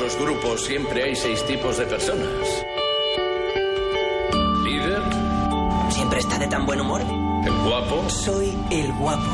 los grupos siempre hay 6 tipos de personas. Líder. ¿Siempre está de tan buen humor? El guapo. Soy el guapo.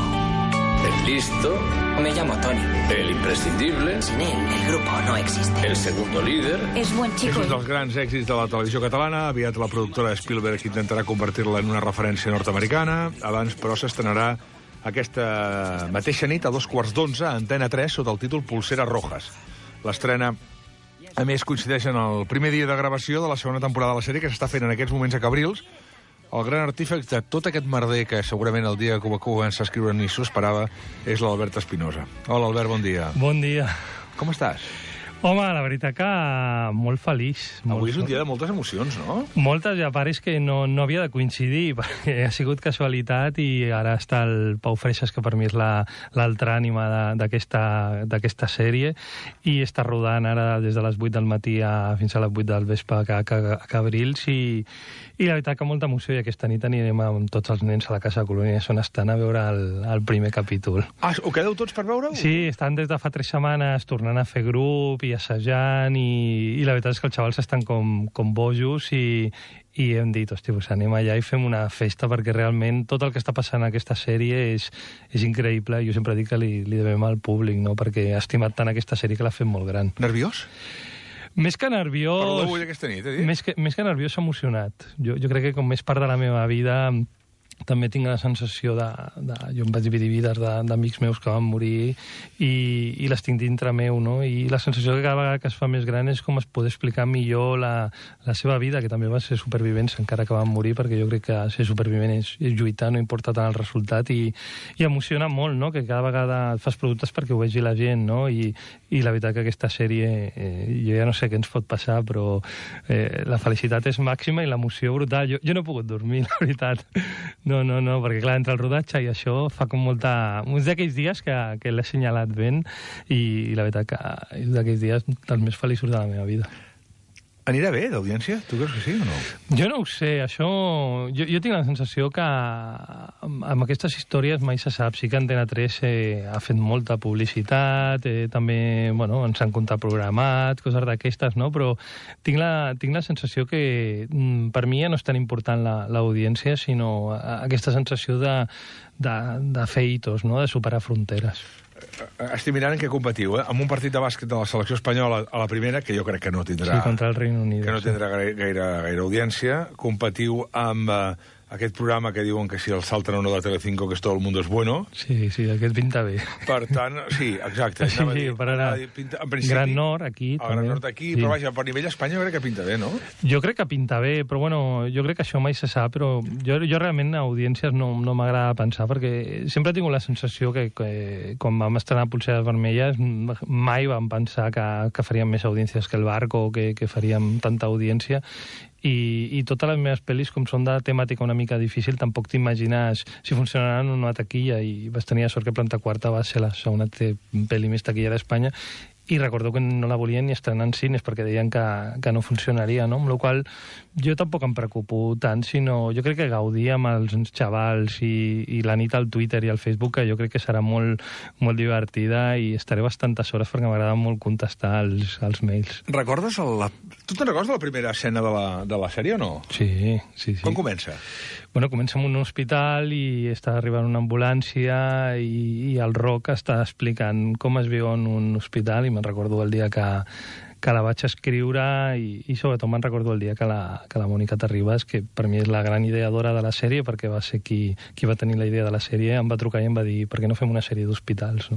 El listo. Me llamo Tony. El imprescindible. Sin él, el grupo no existe. El segundo líder. És bon És xico. un dels grans èxits de la televisió catalana. Aviat la productora Spielberg intentarà convertir-la en una referència nord-americana. Abans, però, s'estrenarà aquesta mateixa nit a 11:15 a Antena 3 sota el títol Pulseras Rojas. L'estrena, a més, coincideix en el primer dia de gravació de la segona temporada de la sèrie que s'està fent en aquests moments a Cabrils. El gran artífex de tot aquest merder que segurament el dia que ho va començar a escriure ni s'ho esperava és l'Albert Espinosa. Hola, Albert, bon dia. Bon dia. Com estàs? Home, la veritat que molt feliç. Avui és un dia de moltes emocions, no? Moltes, i a part és que no havia de coincidir, perquè ha sigut casualitat i ara està el Pau Freixas, que per mi és l'altra ànima d'aquesta sèrie, i està rodant ara des de les 8 del matí fins a les 8 del vespre a Cabrils, i la veritat que molta emoció, i aquesta nit anirem amb tots els nens a la Casa de Colònia Son estan a veure el primer capítol. Ah, ho quedeu tots per veure-ho? Sí, estan des de fa 3 setmanes tornant a fer grup i assajant, i la veritat és que els xavals estan com bojos, i hem dit, hosti, pues anem allà i fem una festa, perquè realment tot el que està passant en aquesta sèrie és increïble. Jo sempre dic que li devem al públic, no? Perquè ha estimat tant aquesta sèrie que l'ha fet molt gran. Nerviós? Més que nerviós... Parlo d'avui aquesta nit, he dit? Més que nerviós, emocionat. Jo crec que com més part de la meva vida també tinc la sensació jo em vaig dividir vides d'amics meus que van morir i les tinc dintre meu, no? I la sensació que cada vegada que es fa més gran és com es pot explicar millor la seva vida, que també va ser supervivents encara que van morir, perquè jo crec que ser supervivent és lluitar, no importa tant el resultat, i emociona molt, no? Que cada vegada fas productes perquè ho vegi la gent, no? I la veritat que aquesta sèrie, jo ja no sé què ens pot passar, però la felicitat és màxima i l'emoció brutal. Jo no he pogut dormir, la veritat. No, perquè clar, entre el rodatge i això fa com uns d'aquells dies que l'he assenyalat ben, i la veritat que és d'aquells dies dels més feliços de la meva vida. Anirà bé, d'audiència? Tu creus que sí o no? Jo no ho sé, això... Jo tinc la sensació que amb aquestes històries mai se sap. Sí que Antena 3 ha fet molta publicitat, també, bueno, ens han contraprogramat, coses d'aquestes, no? Però tinc la sensació que per mi ja no és tan important l'audiència, sinó aquesta sensació de fer hitos, no? De superar fronteres. Estic mirant en què competiu, amb un partit de bàsquet de la selecció espanyola a la primera, que jo crec que no tindrà... Sí, contra el Reino Unido. Que no tindrà gaire audiència. Competiu amb aquest programa que diuen que si el salten o no de Telecinco, que és Todo el mundo es bueno. Sí, aquest pinta bé. Per tant, sí, exacte. Sí, per ara, Gran Nord, aquí. El Gran Nord, aquí, sí. Però vaja, per nivell Espanya jo crec que pinta bé, no? Jo crec que pinta bé, però bueno, jo crec que això mai se sap, però jo realment a audiències no m'agrada pensar, perquè sempre he tingut la sensació que quan vam estrenar Pulseres Vermelles mai vam pensar que faríem més audiències que el Barco, o que faríem tanta audiència, i totes les meves pel·lis, com són de temàtica una mica difícil, tampoc t'imagines si funcionaran o no a taquilla, i vas tenir la sort que Planta Quarta va ser la segona pel·li més taquilla d'Espanya, i recordo que no la volien ni estrenar en cines perquè deien que no funcionaria, no? Amb la qual jo tampoc em preocupo tant, sinó jo crec que gaudir amb els xavals i la nit al Twitter i al Facebook, que jo crec que serà molt, molt divertida, i estaré bastantes hores perquè m'agrada molt contestar als mails. Recordes tu te'n recordes de la primera escena de la sèrie o no? Sí. Com comença? Bueno, comença en un hospital i està arribant una ambulància i el Roc està explicant com es viu en un hospital, i me'n recordo el dia que la vaig escriure, i sobretot me'n recordo el dia que la Mònica Terribas, que per mi és la gran ideadora de la sèrie, perquè va ser qui va tenir la idea de la sèrie, em va trucar i em va dir per què no fem una sèrie d'hospitals, no?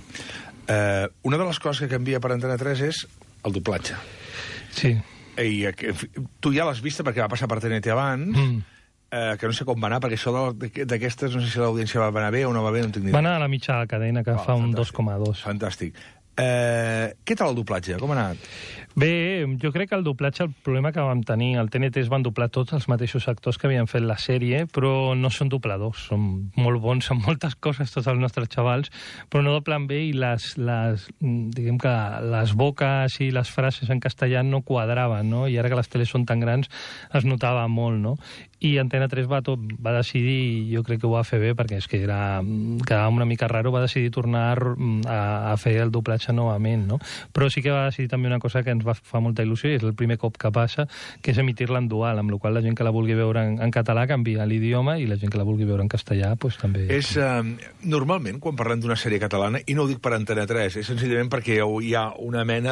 Una de les coses que canvia per Antena 3 és el doblatge. Sí. I tu ja l'has vista perquè va passar per TNT abans, que no sé com va anar, perquè això d'aquestes no sé si l'audiència va anar bé o no va bé, no tinc ni idea. Va anar a la mitja cadena, que fa un 2,2. Fantàstic. Què tal el doblatge? Com ha anat? Bé, jo crec que el doblatge, el problema que vam tenir, al TNT es van doblar tots els mateixos actors que havien fet la sèrie, però no són dobladors, són molt bons en moltes coses tots els nostres xavals, però no doblen bé, i diguem que les boques i les frases en castellà no quadraven, no? I ara que les teles són tan grans es notava molt, no? I Antena 3 va decidir, i jo crec que ho va fer bé, perquè és que quedava una mica raro, va decidir tornar a fer el doblatge comença novament, no? Però sí que va decidir també una cosa que ens fa molta il·lusió, i és el primer cop que passa, que és emitir-la en dual, amb la qual la gent que la vulgui veure en català canvia l'idioma i la gent que la vulgui veure en castellà pues, també... Normalment, quan parlem d'una sèrie catalana, i no ho dic per Antena 3, és senzillament perquè hi ha una mena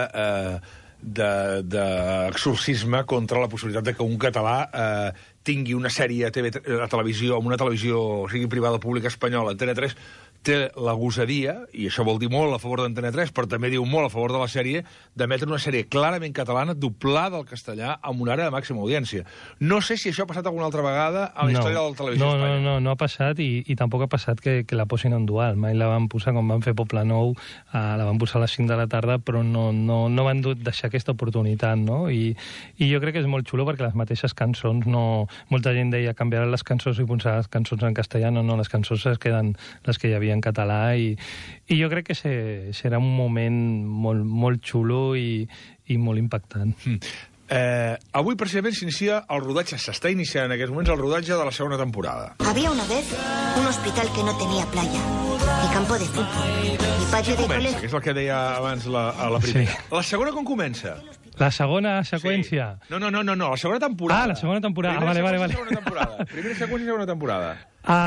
d'exorcisme contra la possibilitat de que un català tingui una sèrie a televisió, amb una televisió, sigui privada o pública espanyola, Antena 3, té la gosadia, i això vol dir molt a favor d'Antena 3, però també diu molt a favor de la sèrie, d'emetre una sèrie clarament catalana, doblada al castellà, amb una àrea de màxima audiència. No sé si això ha passat alguna altra vegada a la història de la televisió espanyola. No ha passat, i tampoc ha passat que la posin en dual. Mai la van posar, quan van fer Poble Nou, la van posar a les 5 de la tarda, però no van deixar aquesta oportunitat, no? I jo crec que és molt xulo perquè les mateixes cançons no... Molta gent deia canviaran les cançons i posar les cançons en castellà. No, les cançons es queden les que hi havia en català, i jo crec que serà un moment molt xulo i molt impactant. Avui, precisament, s'inicia el rodatge, s'està iniciant en aquests moments el rodatge de la segona temporada. Había una vez un hospital que no tenía playa, ni campo de fútbol, ni patio de colegio. Que és el que deia abans la primera. Sí. La segona com comença? La segona seqüència? Sí. No, la segona temporada. La segona temporada. Vale. Segona temporada. Primera seqüència i segona temporada.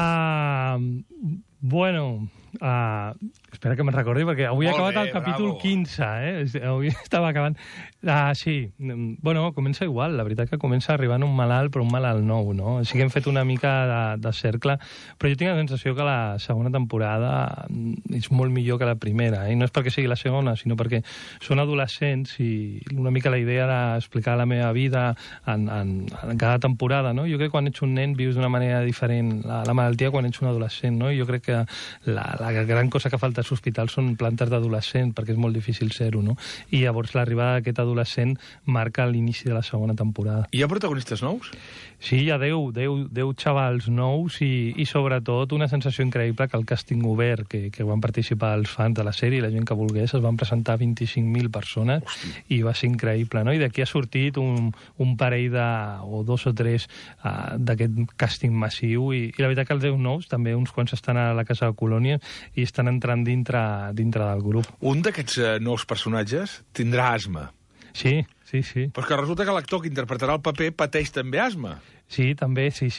Bueno, espera que me'n recordi, perquè avui he acabat el capítol 15, avui estava acabant. Sí, bueno, comença igual, la veritat que comença arribant un malalt, però un malalt nou, no? O sigui, hem fet una mica de cercle, però jo tinc la sensació que la segona temporada és molt millor que la primera, i no és perquè sigui la segona, sinó perquè són adolescents i una mica la idea era explicar la meva vida en cada temporada, no? Jo crec que quan ets un nen vius d'una manera diferent la malaltia quan ets un adolescent, no? I jo crec que la gran cosa que falta als hospitals són plantes d'adolescent, perquè és molt difícil ser-ho, no? I llavors l'arribada d'aquest adolescent marca l'inici de la segona temporada. Hi ha protagonistes nous? Sí, hi ha 10 xavals nous i sobretot una sensació increïble que el càsting obert, que van participar els fans de la sèrie i la gent que volgués, es van presentar 25.000 persones. Hosti. I va ser increïble, no? I d'aquí ha sortit un parell o 2 o 3 d'aquest càsting massiu i la veritat que els 10 nous, també uns quants estan a la Casa de Colònia i estan entrant dintre del grup. Un d'aquests nous personatges tindrà asma. Sí. Però que resulta que l'actor que interpretarà el paper pateix també asma. Sí, també, sí.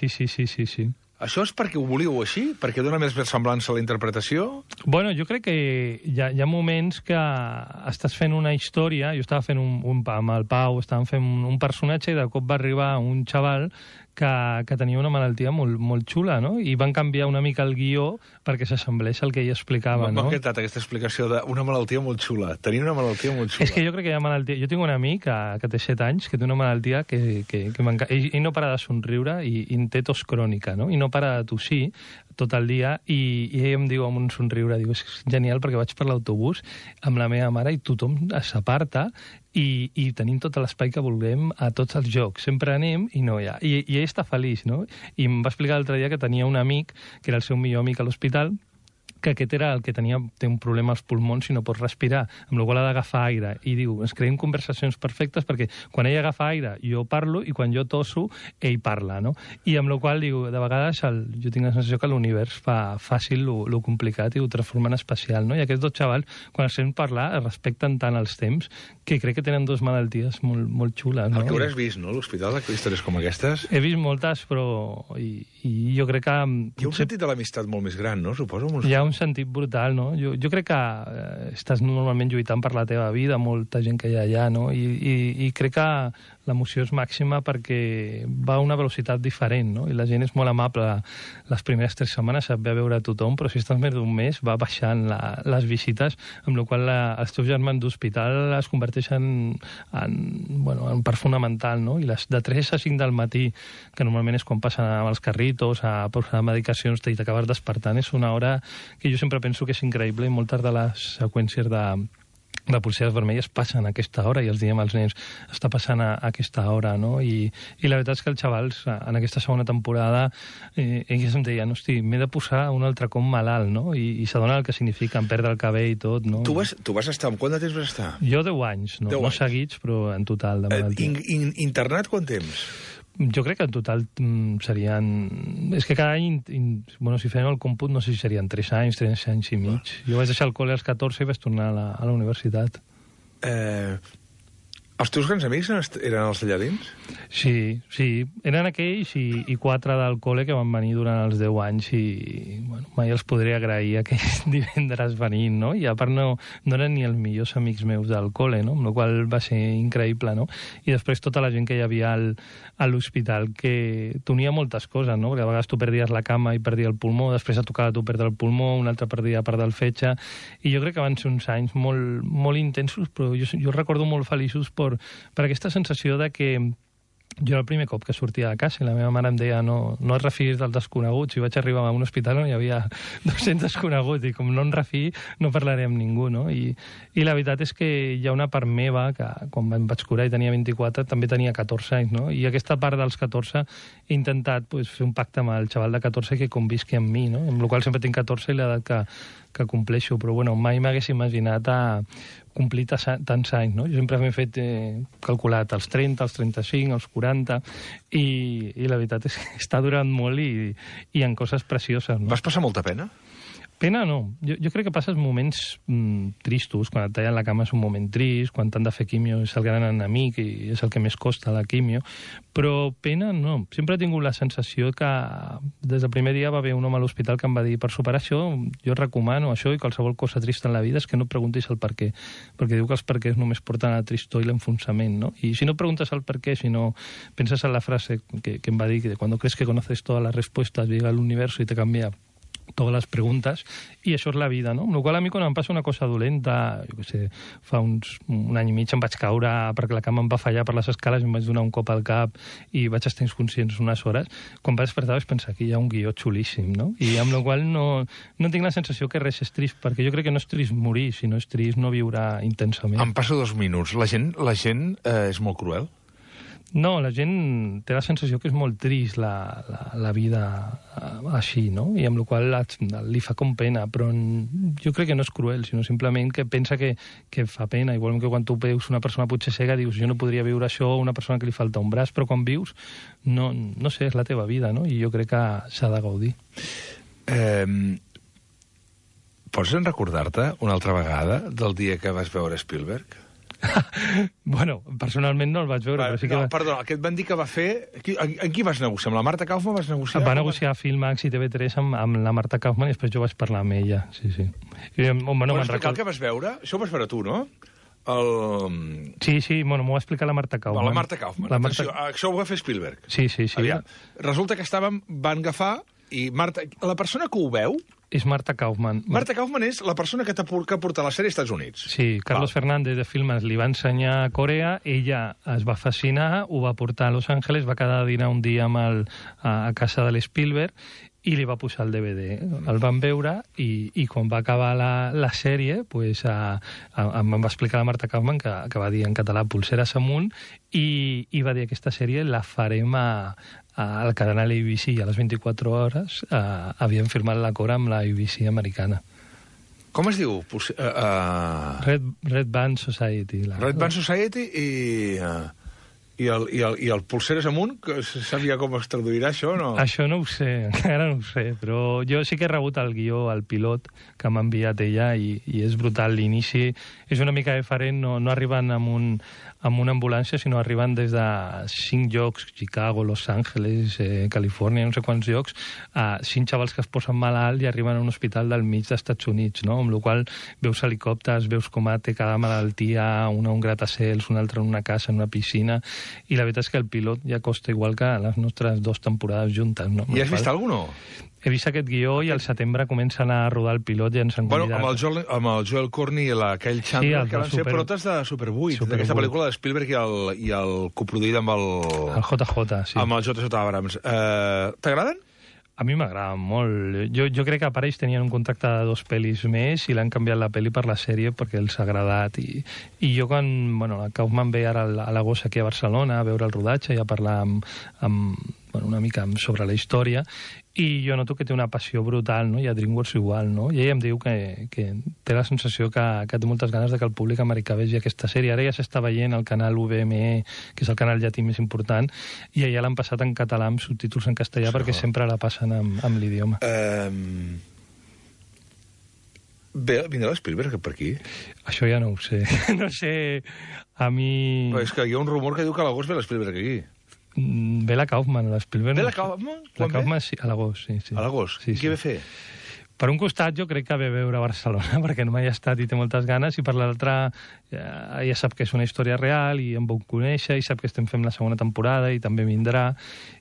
Això és perquè ho volíeu així? Perquè dona més semblança a la interpretació? Bueno, jo crec que hi ha moments que estàs fent una història, jo estava fent amb el Pau, estàvem fent un personatge i de cop va arribar un xaval que tenia una malaltia molt xula, no? I van canviar una mica el guió perquè s'assemblés al que ell explicava, no? M'ha encantat aquesta explicació d'una malaltia molt xula. Tenia una malaltia molt xula. És que jo crec que hi ha malaltia... Jo tinc un amic que té 7 anys que té una malaltia que m'encanta. Ell no para de somriure i té tos crònica, no? I no para de tossir tot el dia i ell em diu amb un somriure, diu, és genial perquè vaig per l'autobús amb la meva mare i tothom s'aparta i tenim tot l'espai que vulguem a tots els jocs. Sempre anem i no hi ha. I ell està feliç, no? I em va explicar l'altre dia que tenia un amic, que era el seu millor amic a l'hospital, que aquest era el que té un problema als pulmons i no pot respirar, amb la qual ha d'agafar aire. I diu, ens creem conversacions perfectes perquè quan ell agafa aire jo parlo i quan jo tosso ell parla, no? I amb la qual diu, de vegades jo tinc la sensació que l'univers fa fàcil lo complicat i ho transforma en especial, no? I aquests 2 xavals, quan els sent parlar, es respecten tant els temps que crec que tenen 2 malalties molt xules, no? El que hauràs vist, no?, a l'hospital, històries com aquestes? He vist moltes, però... I jo crec que... Hi ha un sentit de l'amistat molt més gran, no? Suposo. Hi ha un sentit brutal, no? Jo crec que estàs normalment lluitant per la teva vida, molta gent que hi ha allà, no? I crec que l'emoció és màxima perquè va a una velocitat diferent, no? I la gent és molt amable. Les primeres 3 setmanes et ve a veure tothom, però si estàs més d'un mes va baixant les visites, amb la qual els teus germans d'hospital es converteixen en part fonamental, no? I les de 3 a 5 del matí, que normalment és quan passen amb els carritos a posar medicacions i t'acabes despertant, és una hora que jo sempre penso que és increïble i moltes de les seqüències de policies vermelles passen a aquesta hora i els diem als nens, està passant a aquesta hora, no? I la veritat és que els xavals, en aquesta segona temporada, ells em deien, hosti, m'he de posar un altre cop malalt, no? I s'adona el que significa, em perdre el cabell i tot, no? Tu vas estar, quant de temps vas estar? Jo 10 anys, no seguits, però en total de malaltia. Internat quant temps? Jo crec que en total serien... És que cada any, si fem el còmput, no sé si serien 3 anys i mig. Jo vaig deixar el col·le als 14 i vaig tornar a la universitat. Els teus grans amics eren els d'allà dins? Sí. Eren aquells i 4 del col·le que van venir durant els 10 anys i mai els podré agrair aquells divendres venint, no? I a part no eren ni els millors amics meus del col·le, no? Amb la qual va ser increïble, no? I després tota la gent que hi havia a l'hospital, que t'unia moltes coses, no? Perquè a vegades tu perdies la cama i perdia el pulmó, després et tocava tu perdre el pulmó, un altre perdia part del fetge, i jo crec que van ser uns anys molt, molt intensos, però jo recordo molt feliços per aquesta sensació de que jo era el primer cop que sortia de casa i la meva mare em deia no et refiïs dels desconeguts, i vaig arribar a un hospital on hi havia 200 desconeguts i com no em refiï no parlaré amb ningú, no? I la veritat és que hi ha una part meva que quan em vaig curar i tenia 24 també tenia 14 anys, no? I aquesta part dels 14 he intentat fer un pacte amb el xaval de 14 que convisqui amb mi, no? Amb la qual sempre tinc 14 i l'edat que compleixo, però mai m'hagués imaginat complir tants anys, no? Jo sempre m'he fet calculat els 30, els 35, els 40, i la veritat és que està durant molt i en coses precioses, no? Vas passar molta pena? Pena no. Jo crec que passes moments tristos. Quan et tallen la cama és un moment trist, quan t'han de fer quimio és el gran enemic i és el que més costa la quimio, però pena no. Sempre he tingut la sensació que des del primer dia va haver un home a l'hospital que em va dir per superar això, jo recomano això i qualsevol cosa trista en la vida és que no preguntis el per què, perquè diu que els perquès només porten a la tristor i l'enfonsament, no? I si no preguntes el per què, si no penses en la frase que em va dir que cuando crees que conoces todas las respuestas llega el universo y te cambia totes les preguntes, i això és la vida, no? Amb la qual a mi quan em passa una cosa dolenta, jo què sé, fa un any i mig em vaig caure perquè la cama em va fallar per les escales i em vaig donar un cop al cap i vaig estar inconscients unes hores, quan vaig despertar vaig pensar que hi ha un guió xulíssim, no? I amb la qual no tinc la sensació que res és trist, perquè jo crec que no és trist morir, sinó és trist no viure intensament. Em passo 2 minuts. La gent és molt cruel? No, la gent té la sensació que és molt trist la vida així, no? I amb la qual li fa com pena, però jo crec que no és cruel, sinó simplement que pensa que fa pena, igual que quan tu veus una persona potser cega dius jo no podria viure això, una persona que li falta un braç, però quan vius, no sé, és la teva vida, no? I jo crec que s'ha de gaudir. Pots recordar-te una altra vegada del dia que vas veure Spielberg? Bueno, personalment no el vaig veure. Però sí que perdona, el que et van dir que va fer... En qui vas negociar? Amb la Marta Kaufman vas negociar? Va negociar Filmax i TV3 amb la Marta Kaufman i després jo vaig parlar amb ella, sí. Pots explicar el que vas veure? Això ho vas veure tu, no? Sí, m'ho va explicar la Marta Kaufman. La Marta Kaufman. Atenció, això ho va fer Spielberg. Sí. Aviam. Resulta que van agafar i Marta... La persona que ho veu... És Marta Kaufman. Marta Kaufman és la persona que ha portat la sèrie als Estats Units. Sí, Carlos Fernández de Filmes li va ensenyar a Corea, ella es va fascinar, ho va portar a Los Angeles, va quedar a dinar un dia a casa de l'Spielberg i li va posar el DVD. El van veure i quan va acabar la sèrie em va explicar la Marta Kaufman que va dir en català Pulseres amunt i va dir aquesta sèrie la farem al canal ABC i a les 24 hores havien firmat l'acord amb la ABC americana. Com es diu? Red Band Society. Red Band Society i el Pulseres amunt, sabia com es traduirà això o no? Això no ho sé, encara no ho sé, però jo sí que he rebut el guió, el pilot, que m'ha enviat ella i és brutal. L'inici és una mica diferent, no arriben amb una ambulància, sinó arriben des de 5 llocs, Chicago, Los Angeles, Califòrnia, no sé quants llocs, 5 xavals que es posen malalt i arriben a un hospital del mig dels Estats Units, no? Amb la qual veus helicòpters, veus com té cada malaltia, un gratacels, un altre en una casa, en una piscina, i la veritat és que el pilot ja costa igual que les nostres 2 temporades juntes, no? I has vist alguna cosa? He vist aquest guió i al setembre comencen a rodar el pilot i ens han convidat. Amb el Joel Courtney i aquell Chandler, que van ser protes de Super 8, d'aquesta pel·lícula de Spielberg i el coproduït amb el JJ, sí. Amb el JJ Abrams. T'agraden? A mi m'agrada molt. Jo crec que per ells tenien un contracte de 2 pel·lis més i l'han canviat la pel·li per la sèrie perquè els ha agradat. I jo quan la Kaufman ve ara a l'agost aquí a Barcelona a veure el rodatge i a parlar amb una mica sobre la història, i jo noto que té una passió brutal, no? I a DreamWorks igual, no? I ell em diu que té la sensació que té moltes ganes de que el públic americà vegi aquesta sèrie. Ara ja s'està veient al canal UVME, que és el canal llatí més important, i allà l'han passat en català amb subtítols en castellà perquè sempre la passen amb l'idioma. Vindrà l'Spielberg per aquí? Això ja no ho sé. No sé, a mi... Però és que hi ha un rumor que diu que a l'agost ve l'Spielberg aquí. Ve la Kaufman, l'Spielberg... Ve la Kaufman? La Kaufman, sí, a l'agost, sí. A l'agost? Sí, Què ve fer? Per un costat, jo crec que ve a veure Barcelona, perquè no mai ha estat i té moltes ganes, i per l'altre, ja sap que és una història real, i em vol conèixer, i sap que estem fent la segona temporada, i també vindrà.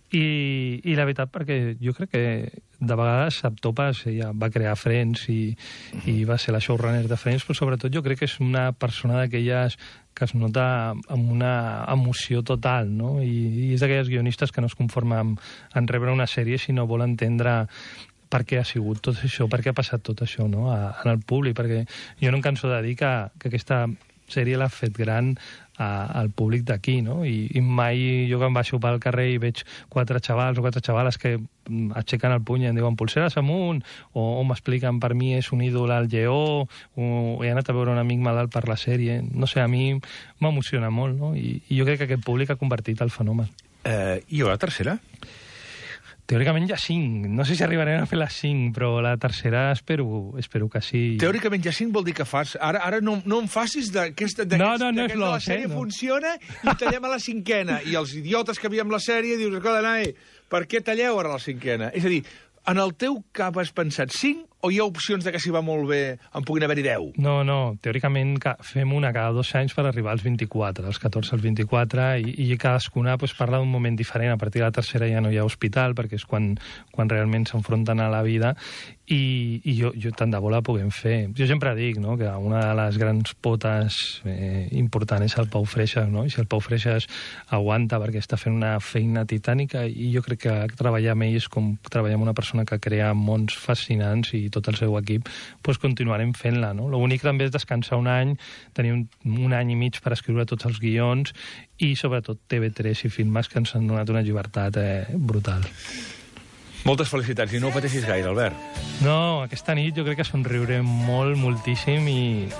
I la veritat, perquè jo crec que de vegades Saptopas ja va crear Friends i va ser la showrunner de Friends, però sobretot jo crec que és una persona d'aquelles que es nota amb una emoció total, no? I és d'aquelles guionistes que no es conformen en rebre una sèrie, sinó vol entendre per què ha sigut tot això, per què ha passat tot això, no? En el públic, perquè jo no em canso de dir que aquesta sèrie l'ha fet gran al públic d'aquí, no? I mai jo que em baixo pel carrer i veig 4 xavals o 4 xavales que aixequen el puny i em diuen pulseres amunt, o m'expliquen per mi és un ídol al lleó, o he anat a veure un amic malalt per la sèrie. No sé, a mi m'emociona molt, no? I jo crec que aquest públic ha convertit el fenomen. I hi haurà tercera? Teòricament ja 5. No sé si arribarem a fer les 5, però la tercera espero que sí. Teòricament ja 5 vol dir que fas... Ara no em facis d'aquesta... No és la sèrie funciona i tallem a la 5ena. I els idiotes que veiem la sèrie dius, escolta, Nae, per què talleu ara la 5ena? És a dir, en el teu cap has pensat 5 o hi ha opcions de que si va molt bé en puguin haver-hi 10? No. Teòricament fem una cada 2 anys per arribar als 24, als 14 als 24, i cadascuna parla d'un moment diferent. A partir de la tercera ja no hi ha hospital, perquè és quan realment s'enfronten a la vida, i jo tant de bo la puguem fer. Jo sempre dic, no?, que una de les grans potes importants és el Pau Freixas, no? I si el Pau Freixas aguanta perquè està fent una feina titànica, i jo crec que treballar amb ell és com treballar amb una persona que crea mons fascinants i tot el seu equip, doncs continuarem fent-la, no? L'únic també és descansar un any, tenir un any i mig per escriure tots els guions, i sobretot TV3 i Filmes, que ens han donat una llibertat brutal. Moltes felicitats, i no ho pateixis gaire, Albert. No, aquesta nit jo crec que somriurem moltíssim,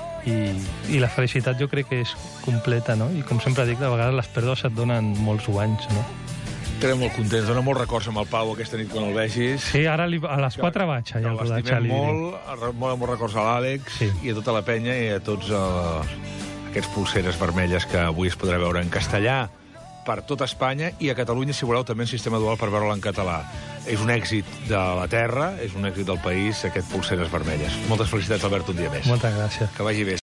i la felicitat jo crec que és completa, no? I com sempre dic, de vegades les pèrdues et donen molts guanys, no? Estarem molt contents, dona molts records amb el Pau aquesta nit quan el vegis. Sí, ara a les 4 vaig allà al rodatge. L'estimem molt records a l'Àlex, sí, i a tota la penya i a tots aquests pulseres vermelles que avui es podrà veure en castellà per tot Espanya, i a Catalunya, si voleu, també en sistema dual per veure-la en català. És un èxit de la terra, és un èxit del país, aquest pulseres vermelles. Moltes felicitats, Albert, un dia més. Moltes gràcies. Que vagi bé.